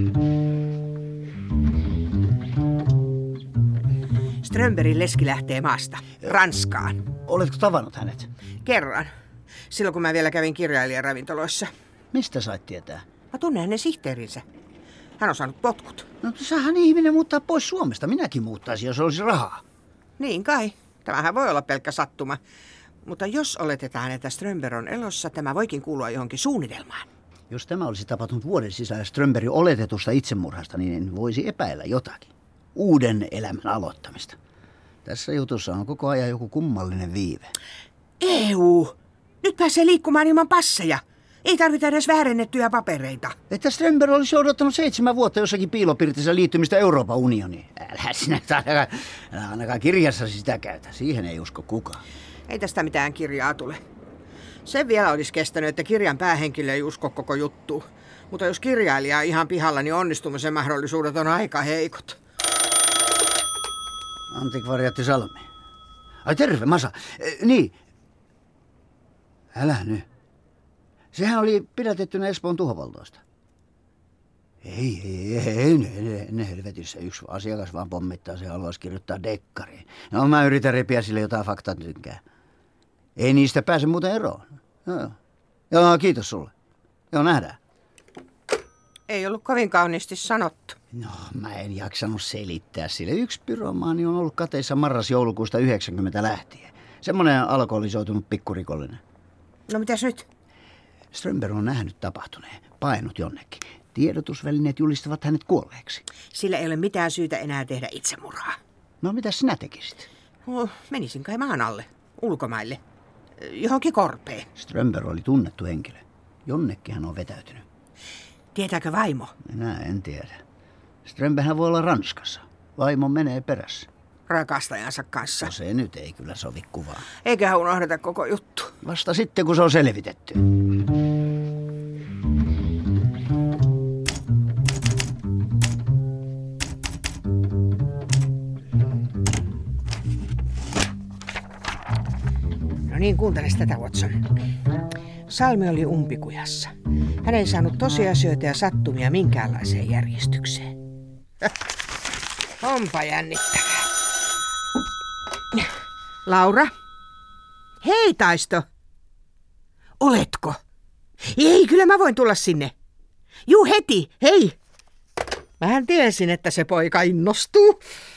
Strömbergin leski lähtee maasta. Ranskaan. Oletko tavannut hänet? Kerran. Silloin kun mä vielä kävin kirjailijaravintoloissa. Mistä sait tietää? Mä tunnen hänen sihteerinsä. Hän on saanut potkut. No saahan ihminen muuttaa pois Suomesta. Minäkin muuttaisin, jos olisi rahaa. Niin kai. Tämähän voi olla pelkkä sattuma. Mutta jos oletetaan, että Strömberg on elossa, tämä voikin kuulua johonkin suunnitelmaan. Jos tämä olisi tapahtunut vuoden sisällä Strömbergin oletetusta itsemurhasta, niin voisi epäillä jotakin. Uuden elämän aloittamista. Tässä jutussa on koko ajan joku kummallinen viive. E U! Nyt pääsee liikkumaan ilman passeja. Ei tarvita edes väärennettyjä papereita. Että Strömberg olisi odottanut seitsemän vuotta jossakin piilopirtissä liittymistä Euroopan unioniin. Älä sinä ainakaan, älä ainakaan kirjassasi sitä käytä. Siihen ei usko kukaan. Ei tästä mitään kirjaa tule. Sen vielä olisi kestänyt, että kirjan päähenkilö ei usko koko juttu. Mutta jos kirjailija on ihan pihalla, niin onnistumisen mahdollisuudet on aika heikot. Antikvariaatti Salmi. Ai terve, Masa. Eh, niin. Älä nyt. Sehän oli pidätettynä Espoon tuhopoltoista. Ei, ei, ei, ne, ne, ne helvetissä. Yksi asiakas vaan pommittaa, se haluaisi kirjoittaa dekkariin. No mä yritän repiä sille jotain faktatynkää. Ei niistä pääse muuten eroon. Joo, joo, kiitos sulle. Joo, nähdään. Ei ollut kovin kauniisti sanottu. No, mä en jaksanut selittää sille. Yksi pyromaani on ollut kateissa marras-joulukuusta yhdeksänkymmentä lähtien. Semmoinen alkoholisoitunut pikkurikollinen. No mitäs nyt? Strömberg on nähnyt tapahtuneen, painut jonnekin. Tiedotusvälineet julistavat hänet kuolleeksi. Sillä ei ole mitään syytä enää tehdä itsemurhaa. No, mitä sinä tekisit? Oh, menisin kai maan alle, ulkomaille, johonkin korpeen. Strömberg oli tunnettu henkilö. Jonnekin hän on vetäytynyt. Tietääkö vaimo? Minä en tiedä. Strömberghän voi olla Ranskassa. Vaimo menee perässä. Rakastajansa kanssa. No, se nyt ei kyllä sovi kuvaan. Eiköhän unohdeta koko juttu. Vasta sitten, kun se on selvitetty. No niin, kuunteles tätä, Watson. Salmi oli umpikujassa. Hän ei saanut tosiasioita ja sattumia minkäänlaiseen järjestykseen. Onpa jännittävää. Laura? Hei, Taisto! Oletko? Ei, kyllä mä voin tulla sinne. Juu, heti, hei! Mähän tiesin, että se poika innostuu.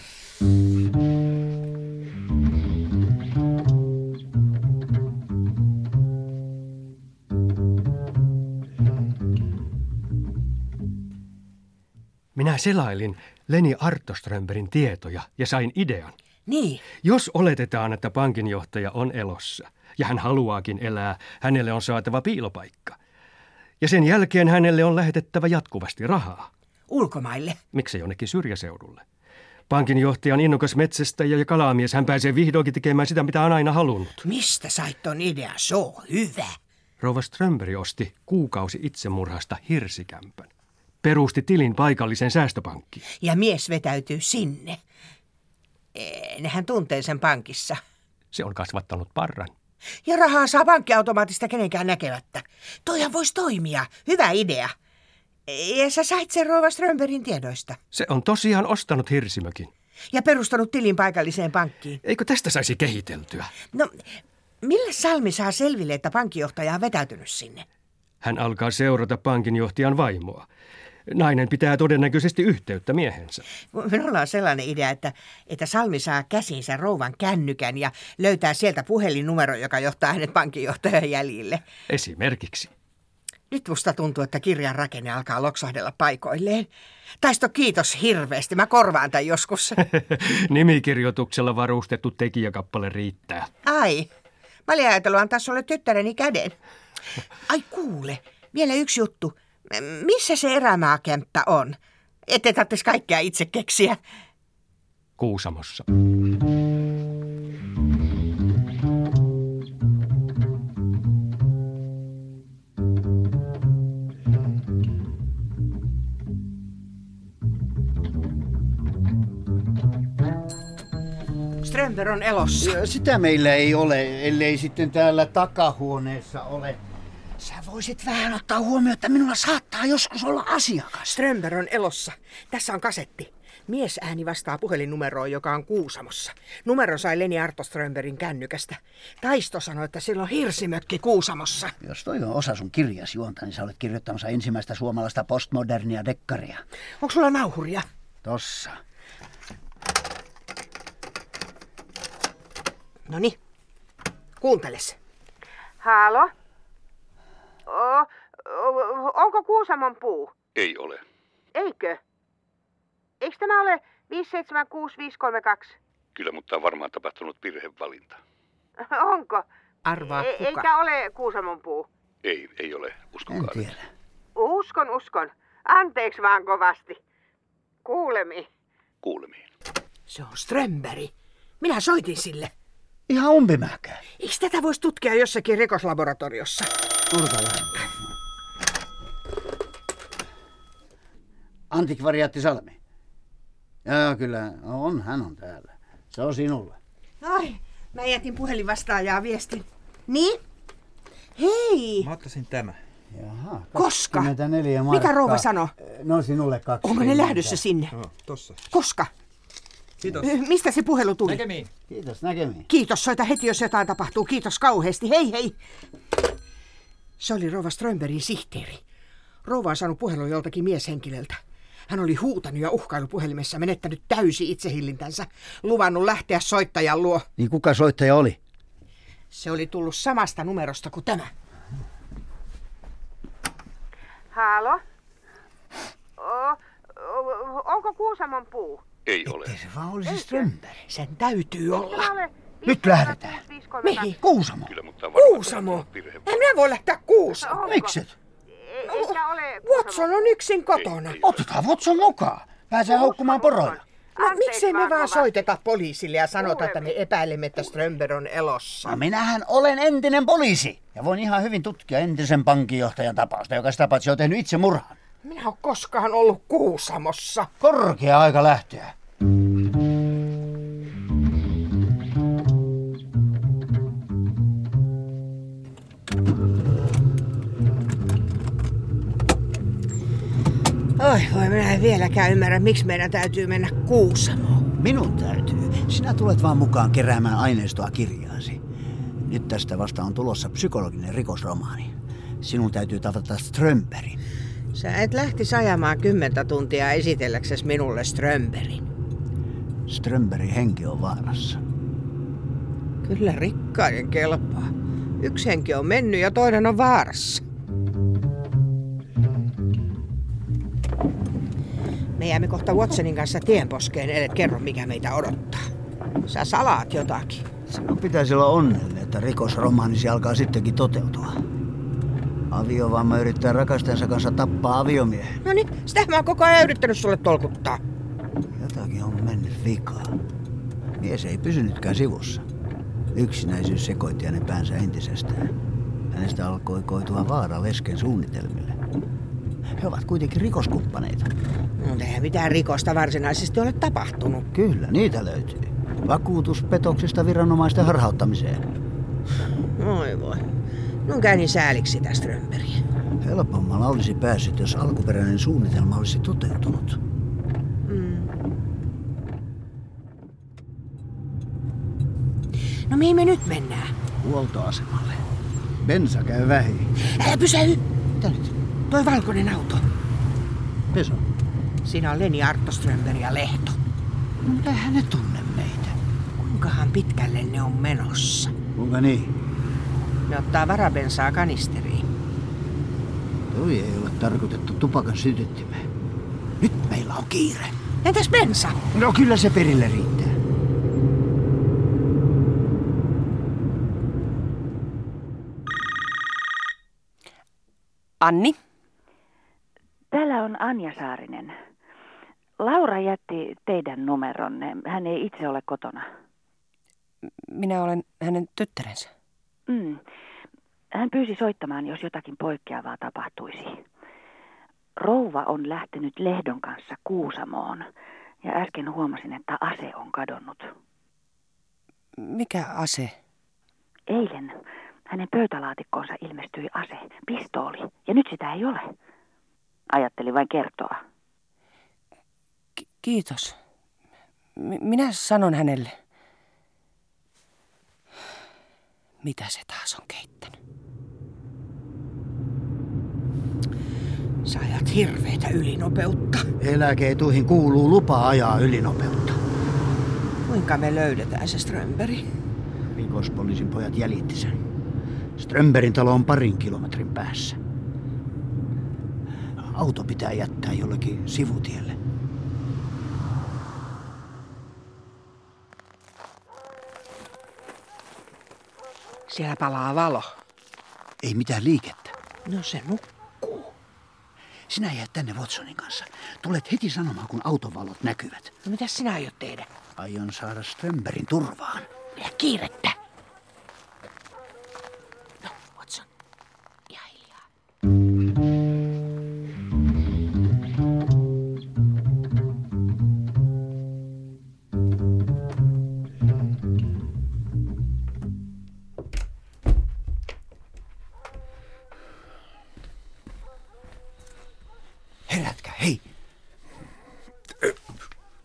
Minä selailin Leni Artoströmberin tietoja ja sain idean. Niin. Jos oletetaan, että pankinjohtaja on elossa ja hän haluaakin elää, hänelle on saatava piilopaikka. Ja sen jälkeen hänelle on lähetettävä jatkuvasti rahaa. Ulkomaille? Miksei jonnekin syrjäseudulle? Pankinjohtajan innokas metsästäjä ja kalamies, hän pääsee vihdoinkin tekemään sitä, mitä on aina halunnut. Mistä sait ton idean? Se on hyvä. Rouva Strömberg osti kuukausi itsemurhasta hirsikämpän. Perusti tilin paikalliseen säästöpankkiin. Ja mies vetäytyy sinne. Nehän tuntee sen pankissa. Se on kasvattanut parran. Ja rahaa saa pankkiautomaatista kenenkään näkemättä. Toihan voisi toimia. Hyvä idea. Ja sä sait sen rouva Strömbergin tiedoista. Se on tosiaan ostanut hirsimökin. Ja perustanut tilin paikalliseen pankkiin. Eikö tästä saisi kehiteltyä? No, millä Salmi saa selville, että pankkijohtaja on vetäytynyt sinne? Hän alkaa seurata pankinjohtajan vaimoa. Nainen pitää todennäköisesti yhteyttä miehensä. Minulla on sellainen idea, että, että Salmi saa käsinsä rouvan kännykän ja löytää sieltä puhelinnumero, joka johtaa hänet pankinjohtajan jäljille. Esimerkiksi. Nyt musta tuntuu, että kirjan rakenne alkaa loksahdella paikoilleen. Taisto, kiitos hirveästi. Mä korvaan tämän joskus. Nimikirjoituksella varustettu tekijäkappale riittää. Ai, mä olin ajatellut antaa sulle tyttäreni käden. Ai kuule, vielä yksi juttu. Missä se erämaakämppä on? Ette tarvitsisi kaikkea itse keksiä. Kuusamossa. Strömberg on elossa. Ja sitä meillä ei ole, ellei sitten täällä takahuoneessa ole. Sä voisit vähän ottaa huomioon, että minulla saattaa joskus olla asiakas. Strömberg on elossa. Tässä on kasetti. Mies ääni vastaa puhelinnumeroon, joka on Kuusamossa. Numero sai Leni Artoströmbergin kännykästä. Taisto sanoi, että sillä on hirsimökki Kuusamossa. Jos toi on osa sun kirjasjuonta, niin sä olet kirjoittamassa ensimmäistä suomalaista postmodernia dekkaria. Onko sulla nauhuria? Tossa. Noniin. Kuunteles. Halo? O, o, onko Kuusamon puu? Ei ole. Eikö? Eikö tämä ole viisi seitsemän kuusi viisi kolme kaksi? Kyllä, mutta on varmaan tapahtunut virhevalinta. Onko? Arvaa e- kuka. Eikä ole Kuusamon puu? Ei, ei ole. Uskokaa En tiedä. nyt. Uskon, uskon. Anteeksi vaan kovasti. Kuulemiin. Kuulemiin. Se on Strömberg. Minä soitin sille. Ihan umpimähkää. Eikö tätä voisi tutkia jossakin rikoslaboratoriossa? Antikvariaatti Salmi. Joo, kyllä on, hän on täällä. Se on sinulle. Ai, mä jätin puhelin-vastaajaa viestin. Niin? Hei! Mä ottaisin tämä. Jaha, Koska? kaksikymmentäneljä markkaa. Mitä rouva sanoo? No sinulle kaksi. Onko ne lähdössä sinne? Joo, tossa. Koska? Kiitos. Mistä se puhelu tuli? Näkemiin. Kiitos, näkemiin. Kiitos, soita heti, jos jotain tapahtuu. Kiitos kauheasti. Hei, hei. Se oli rouva Strömbergin sihteeri. Rouva on saanut puhelun joltakin mieshenkilöltä. Hän oli huutanut ja uhkailu puhelimessa, menettänyt täysi itsehillintänsä, luvannut lähteä soittajan luo. Niin kuka soittaja oli? Se oli tullut samasta numerosta kuin tämä. Halo? O, o, onko Kuusamon puu? Ei ole. Ei se vaan olisi Strömberg. Sen täytyy olla. Nyt lähdetään. Mihin? Kuusamo. Kyllä, mutta varmaan Kuusamo? tapahtunut virhe. En minä voi lähteä Kuusamoon. Mikset? Eikä ole Watson on yksin kotona. Ei, ei Otetaan Watson mukaan. Pääsee haukkumaan poroja. No miksei me vaan soiteta poliisille ja sanota, että me epäilemme, että Strömberg on elossa? No minähän olen entinen poliisi. Ja voin ihan hyvin tutkia entisen pankinjohtajan tapausta, joka sitä paitsi on tehnyt itse murhan. Minä olen koskaan ollut Kuusamossa. Korkea aika lähteä. Oi, voi minä en vieläkään ymmärrä, miksi meidän täytyy mennä Kuusamoon. Minun täytyy. Sinä tulet vaan mukaan keräämään aineistoa kirjaasi. Nyt tästä vasta on tulossa psykologinen rikosromaani. Sinun täytyy tavata Strömbergin. Sä et lähtis ajamaan kymmentä tuntia esitelläksesi minulle Strömbergin. Strömbergin henki on vaarassa. Kyllä rikkaiden kelpaa. Yksi henki on mennyt ja toinen on vaarassa. Me jäämme kohta Watsonin kanssa tienposkeen, ellet kerro mikä meitä odottaa. Sä salaat jotakin. Sinun pitäisi olla onnellinen, että rikosromaanisi alkaa sittenkin toteutua. Aviovamma yrittää rakastajansa kanssa tappaa aviomiehen. No niin, sitä mä oon koko ajan yrittänyt sulle tolkuttaa. Jotakin on mennyt vikaan. Mies ei pysynytkään sivussa. Yksinäisyys sekoitti hänen päänsä entisestään. Hänestä alkoi koitua vaara lesken suunnitelmille. He ovat kuitenkin rikoskumppaneita. No eihän mitään rikosta varsinaisesti ole tapahtunut. Kyllä, niitä löytyy. Vakuutuspetoksesta viranomaisten harhauttamiseen. Oi voi. No käy niin sääliksi sitä Strömbergiä. Helpommalla olisi päässyt, jos alkuperäinen suunnitelma olisi toteutunut. Mm. No mihin me nyt mennään? Huoltoasemalle. Bensa käy vähin. Älä pysähy! Mitä nyt? Toi valkoinen auto. Peso. Siinä on Leni Arto Strömberg ja Lehto. No eihän ne tunne meitä. Kuinkahan pitkälle ne on menossa? Kuinka niin? Ne ottaa varabensaa kanisteriin. Toi ei ole tarkoitettu tupakan sytyttimeen. Nyt meillä on kiire. Entäs bensa? No kyllä se perille riittää. Anni? Täällä on Anja Saarinen. Laura jätti teidän numeronne. Hän ei itse ole kotona. Minä olen hänen tyttärensä. Mm. Hän pyysi soittamaan, jos jotakin poikkeavaa tapahtuisi. Rouva on lähtenyt Lehdon kanssa Kuusamoon. Ja äsken huomasin, että ase on kadonnut. Mikä ase? Eilen hänen pöytälaatikkoonsa ilmestyi ase, pistooli, ja nyt sitä ei ole. Ajattelin vain kertoa. Ki- kiitos. M- minä sanon hänelle. Mitä se taas on keittänyt? Sä ajat hirveitä ylinopeutta. Eläkeetuihin kuuluu lupa ajaa ylinopeutta. Kuinka me löydetään se Strömberg? Rikospoliisin pojat jäljitti sen. Strömbergin talo on parin kilometrin päässä. Auto pitää jättää jollekin sivutielle. Siellä palaa valo. Ei mitään liikettä. No se nukkuu. Sinä jäät tänne Watsonin kanssa. Tulet heti sanomaan, kun autovalot näkyvät. No mitä sinä aiot tehdä? Aion saada Strömbergin turvaan. Ja kiirettä. No, Watson. Ihan hiljaa.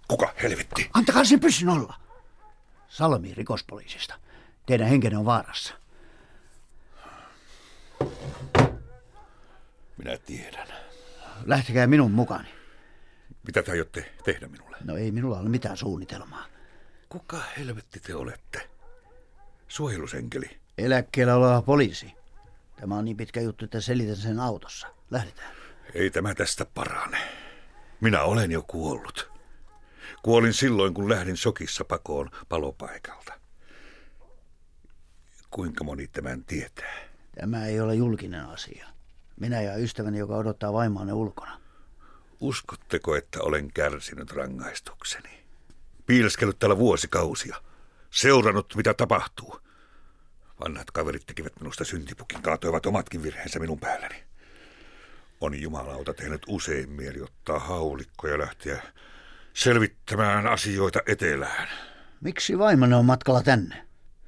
Kuka helvetti? Antakaa sen pyssyn olla. Salmi rikospoliisista. Teidän henkenne on vaarassa. Minä tiedän. Lähtekää minun mukani. Mitä te aiotte tehdä minulle? No ei minulla ole mitään suunnitelmaa. Kuka helvetti te olette? Suojelusenkeli. Eläkkeellä oleva poliisi. Tämä on niin pitkä juttu, että selitän sen autossa. Lähdetään. Ei tämä tästä parane. Minä olen jo kuollut. Kuolin silloin, kun lähdin shokissa pakoon palopaikalta. Kuinka moni tämän tietää? Tämä ei ole julkinen asia. Minä ja ystäväni, joka odottaa vaimoanne ulkona. Uskotteko, että olen kärsinyt rangaistukseni? Piileskellyt täällä vuosikausia. Seurannut, mitä tapahtuu. Vanhat kaverit tekivät minusta syntipukin, kaatoivat omatkin virheensä minun päälläni. On jumalauta tehnyt usein mieli ottaa haulikko ja lähteä selvittämään asioita etelään. Miksi vaimonne on matkalla tänne?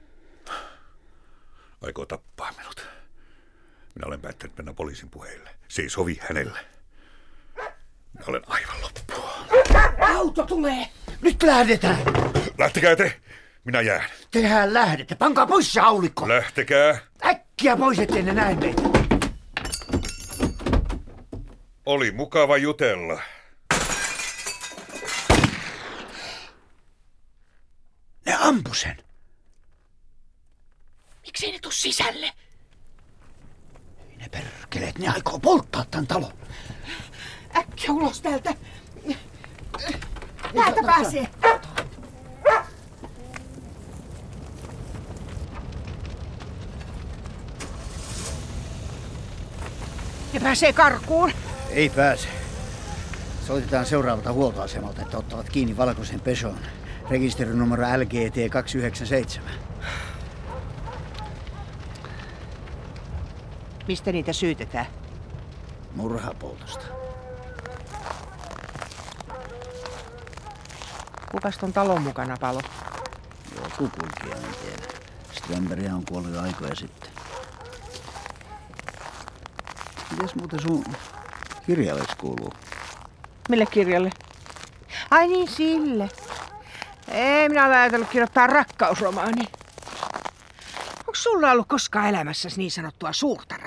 Aikoo tappaa minut. Minä olen päättänyt mennä poliisin puheille. Se ei sovi hänelle. Minä olen aivan loppua. Auto tulee! Nyt lähdetään! Lähtekää te! Minä jään. Tehän lähdette. Pankaa pois se haulikko. Lähtekää. Äkkiä pois, ettei ne näe meitä. Oli mukava jutella. Ne ampu sen. Miksei ne tuu sisälle? Ne perkeleet, ne aikoo polttaa tän talon. Äkkiä ulos täältä. Täältä pääsee. Ne pääsee karkuun. Ei pääse. Soitetaan seuraavalta huoltoasemalta, että ottavat kiinni valkoisen Peugeotin. Rekisterinumero L G T kaksisataayhdeksänkymmentäseitsemän. Mistä niitä syytetään? Murhapoltosta. Kukas ton talon mukana palo? Joku kulkija, en tiedä. Strömbergia on kuollut jo aikoja sitten. Mites muuten sun kirjalle kuuluu? Mille kirjalle? Ai niin, sille. Ei, minä olen ajatellut kirjoittaa rakkausromaani. Onko sulla ollut koskaan elämässäsi niin sanottua suurta